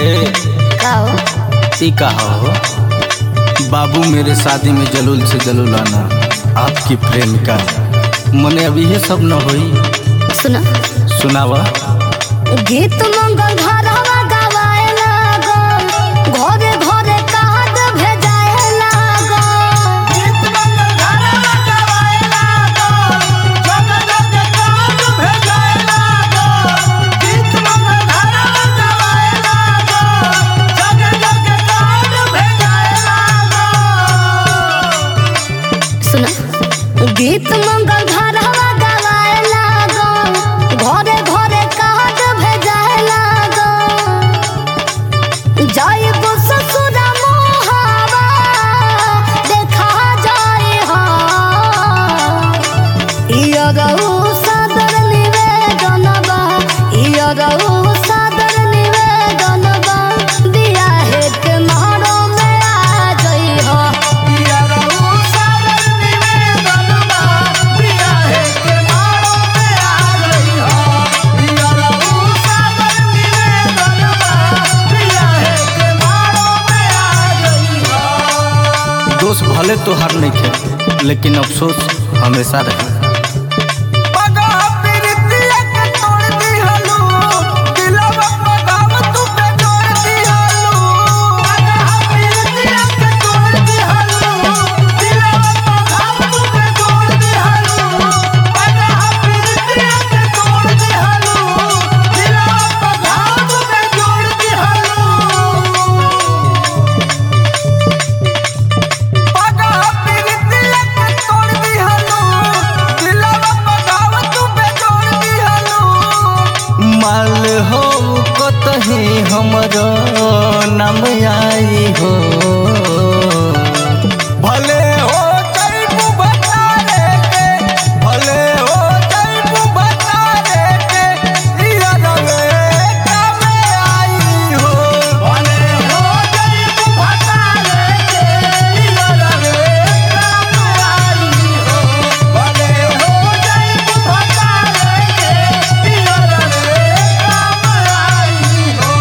का हो? हो बाबू मेरे शादी में जलूल से जलूल आना आपकी प्रेमिका मने अभी ये सब न होई। सुना सुनावा गीत मंगल घरवा गवाए लागो घरे घरे काद भेजाए लागो गीत मंगल घरवा गवाए लागो जग जग काद भेजाए लागो गीत मंगल घरवा गवाए लागो जग जग काद भेजाए लागो। सुना गीत मंगल घरवा गवाए लागो घरे घरे काद भेजाए लागो जाइब ससुरा मोहावा देखा जाए हा इया रहू सादर निवेदनवा इया रहू सादर निवेदनवा दिया है के मारो में आ जाई हा इया रहू सादर निवेदनवा दिया है के मारो में आ जाई हा इया रहू सादर निवेदनवा दिया है के मारो में आ जाई हा। दोस्त भले तोहार नहीं थे लेकिन अफसोस हमेशा रहे। माल हो कतही हमरो नाम आई हो भले हो जइबू बतारे के भले हो जइबू बतारे के इया रंगे काम आई हो भले हो जइबू बतारे के इया रंगे काम आई हो भले हो जइबू बतारे के इया रंगे काम आई हो।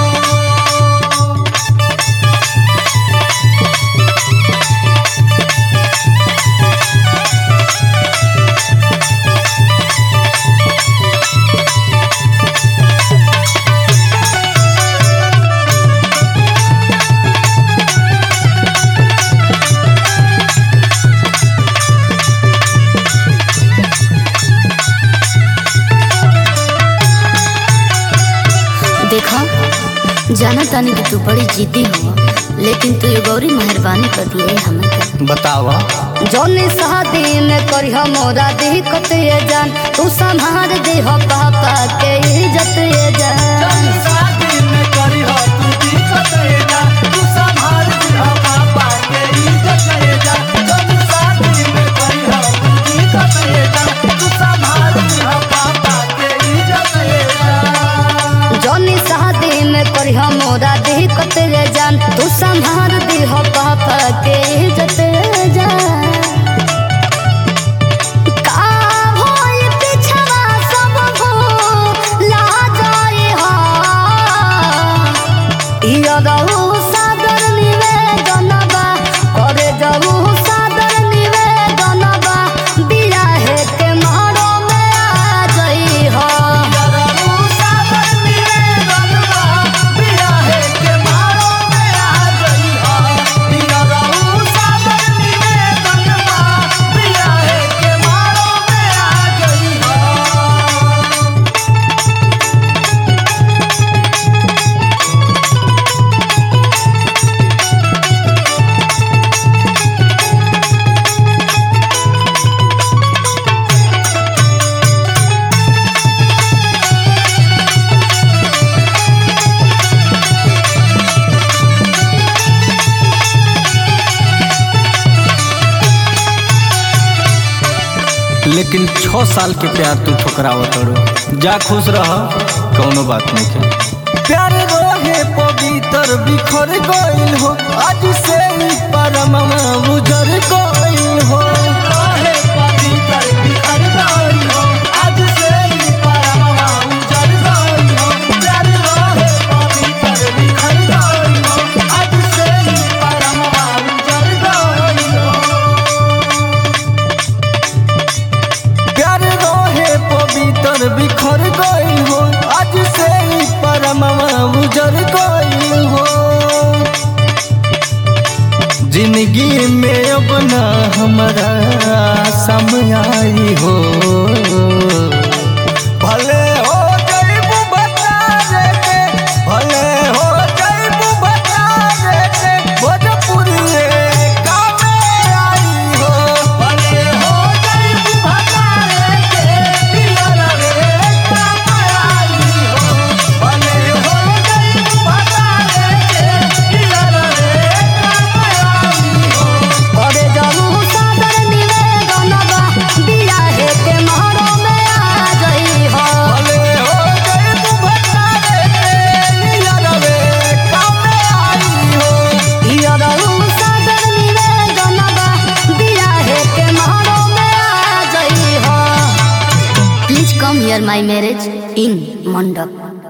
देखा जाना तानी कि तू बड़ी जिद्दी हो लेकिन तू ये गौरी मेहरबानी कर दिए हमें बतावा जौने शादी में करी मोरा दिक्कत ये जान तू संभाल दे हो पापा के इज्जत ये जान शादी में करी हो तू दिक्कत ये जान तू संभाल दे हो पापा के इज्जत ये जान जब शादी में करी हो तू दिक्कत ये जान तू संभाल दे हो पापा के इज्जत ये जान जौने शादी में करी मोरा दिक्कत ये जान तू संभाल दे हो पापा के इज्जत ये जान का होई पिछवा सब भूला जाए हा इया रहू सादर निवेदनवा करे जाऊ सादर निवेदनवा दिया है के मारो में आ जाई हा रहू सादर निवेदनवा दिया है के मारो में आ गई हो दिया रहू सादर निवेदनवा दिया है के मारो में आ गई हो। लेकिन 6 साल के प्यार तू ठुकरावत रो जा खुश रह कौनो बात नहीं के प्यार रोहे पवित्र बिखर गइल हो आज से परमवा उजर गइल हो रोहे पवित्र बिखर गइल हो आज से परमवा उजर गइल हो प्यार रोहे पवित्र बिखर जिंदगी में अब ना हमारा समय आई हो। भले हो जाइबू बता रे के, भले हो जाइबू बता रे के, भोजपुरी काम आई हो। भले हो जाइबू बता रे के, पिया रे काम आई हो। भले हो जाइबू बता रे के, पिया रे काम आई हो। करे जाऊ सादर निवेदन बा दिया है के महरो में आ जई हो। भले हो जाइबू बता रे के, पिया रे काम आई हो। इयरऊ सादर निवेदन बा दिया है के महरो में आ जई हो। Please come here my marriage in mandap.